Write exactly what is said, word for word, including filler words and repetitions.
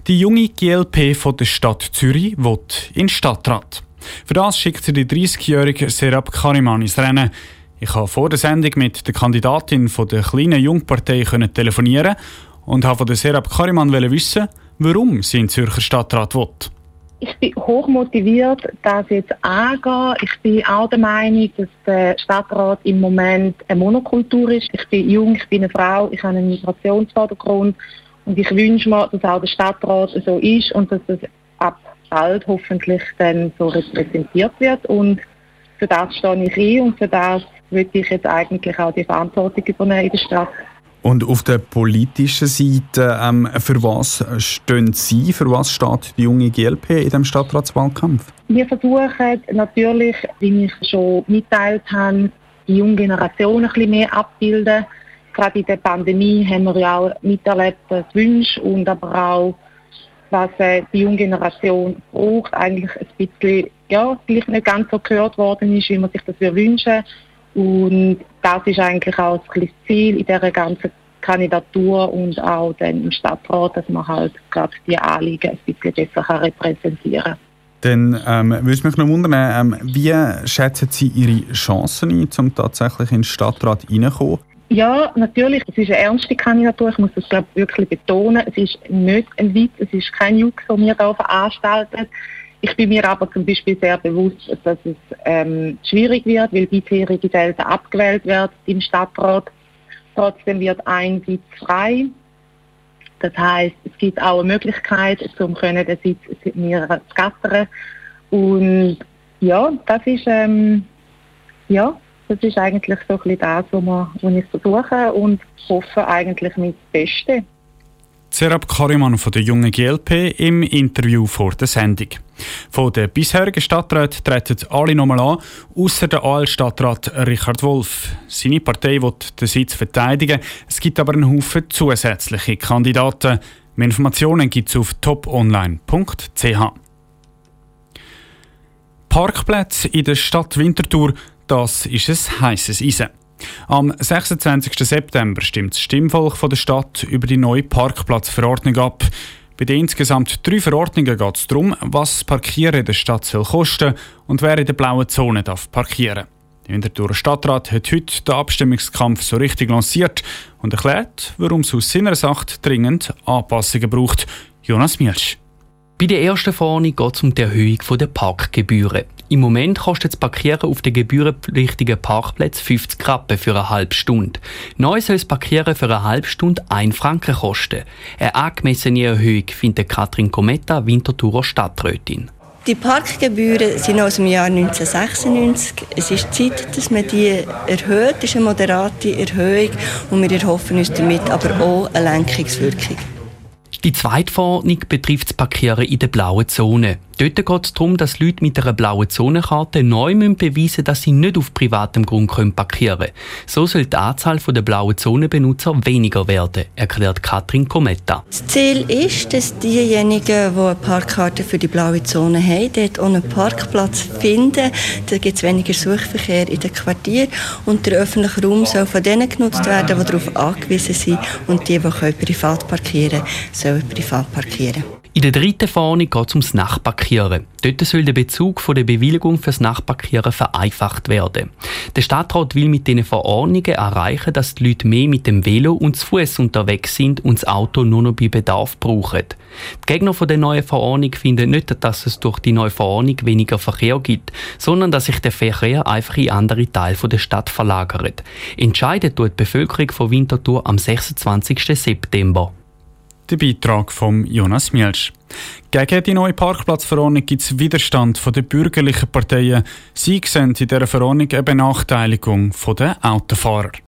Die junge G L P von der Stadt Zürich will in den Stadtrat. Für das schickt sie die dreißigjährige Serap Kariman ins Rennen. Ich habe vor der Sendung mit der Kandidatin von der kleinen Jungpartei telefonieren und habe von der Serap Kariman wissen, warum sie in den Zürcher Stadtrat will. Ich bin hoch motiviert, das jetzt anzugehen. Ich bin auch der Meinung, dass der Stadtrat im Moment eine Monokultur ist. Ich bin jung, ich bin eine Frau, ich habe einen Migrationshintergrund und ich wünsche mir, dass auch der Stadtrat so ist und dass das ab bald hoffentlich dann so repräsentiert wird. Und für das stehe ich ein und für das würde ich jetzt eigentlich auch die Verantwortung übernehmen in der Stadt. Und auf der politischen Seite, ähm, für was stehen Sie, für was steht die junge G L P in diesem Stadtratswahlkampf? Wir versuchen natürlich, wie ich schon mitgeteilt habe, die junge Generation ein bisschen mehr abbilden. Gerade in der Pandemie haben wir ja auch miterlebt, das Wünsche und aber auch, was äh, die junge Generation braucht, eigentlich ein bisschen, ja, vielleicht nicht ganz so gehört worden ist, wie man sich das wünschen. Und das ist eigentlich auch das Ziel in dieser ganzen Kandidatur und auch dann im Stadtrat, dass man halt gerade die Anliegen ein bisschen besser repräsentieren kann. Dann ähm, würde mich noch wundern, ähm, wie schätzen Sie Ihre Chancen ein, um tatsächlich in den Stadtrat reinzukommen? Ja, natürlich. Es ist eine ernste Kandidatur. Ich muss das, glaube ich, wirklich betonen. Es ist nicht ein Witz, es ist kein Jux, den wir hier veranstalten. Ich bin mir aber zum Beispiel sehr bewusst, dass es ähm, schwierig wird, weil bisherige selten abgewählt werden im Stadtrat. Trotzdem wird ein Sitz frei. Das heisst, es gibt auch eine Möglichkeit, um den Sitz mir zu gattern. Und ja, das ist, ähm, ja, das ist eigentlich so ein bisschen das, was, wir, was ich versuche und hoffe eigentlich mit dem Besten. Serap Kariman von der jungen G L P im Interview vor der Sendung. Von den bisherigen Stadträten treten alle nochmal an, ausser der A L-Stadtrat Richard Wolf. Seine Partei will den Sitz verteidigen. Es gibt aber einen Haufen zusätzliche Kandidaten. Mehr Informationen gibt es auf toponline punkt c h. Parkplätze in der Stadt Winterthur, das ist ein heisses Eisen. Am sechsundzwanzigsten September stimmt das Stimmvolk von der Stadt über die neue Parkplatzverordnung ab. Bei den insgesamt drei Verordnungen geht es darum, was das Parkieren in der Stadt soll kosten und wer in der blauen Zone darf parkieren. Der Winterthurer Stadtrat hat heute den Abstimmungskampf so richtig lanciert und erklärt, warum es aus seiner Sicht dringend Anpassungen braucht. Jonas Mielsch. Bei der ersten Verordnung geht es um die Erhöhung der Parkgebühren. Im Moment kostet das Parkieren auf den gebührenpflichtigen Parkplätzen fünfzig Rappen für eine halbe Stunde. Neu soll das Parkieren für eine halbe Stunde ein Franken kosten. Eine angemessene Erhöhung findet Katrin Kometa, Winterthurer Stadträtin. Die Parkgebühren sind aus dem Jahr neunzehnhundertsechsundneunzig. Es ist Zeit, dass man die erhöht. Das ist eine moderate Erhöhung und wir erhoffen uns damit aber auch eine Lenkungswirkung. Die zweite Verordnung betrifft das Parkieren in der blauen Zone. Dort geht es darum, dass Leute mit einer blauen Zonenkarte neu beweisen müssen, dass sie nicht auf privatem Grund parkieren können. So soll die Anzahl der blauen Zonenbenutzer weniger werden, erklärt Katrin Kometa. Das Ziel ist, dass diejenigen, die eine Parkkarte für die blaue Zone haben, dort auch einen Parkplatz finden. Da gibt es weniger Suchverkehr in den Quartieren und der öffentliche Raum soll von denen genutzt werden, die darauf angewiesen sind und die, die privat parkieren können, sollen privat parkieren. In der dritten Verordnung geht es ums Nachtparkieren. Dort soll der Bezug von der Bewilligung fürs Nachtparkieren vereinfacht werden. Der Stadtrat will mit diesen Verordnungen erreichen, dass die Leute mehr mit dem Velo und zu Fuß unterwegs sind und das Auto nur noch bei Bedarf brauchen. Die Gegner von der neuen Verordnung finden nicht, dass es durch die neue Verordnung weniger Verkehr gibt, sondern dass sich der Verkehr einfach in andere Teile der Stadt verlagert. Entscheidet tut die Bevölkerung von Winterthur am sechsundzwanzigsten September. Der Beitrag von Jonas Mielsch. Gegen die neue Parkplatzverordnung gibt es Widerstand von den bürgerlichen Parteien. Sie sehen in dieser Verordnung eine Benachteiligung der Autofahrer.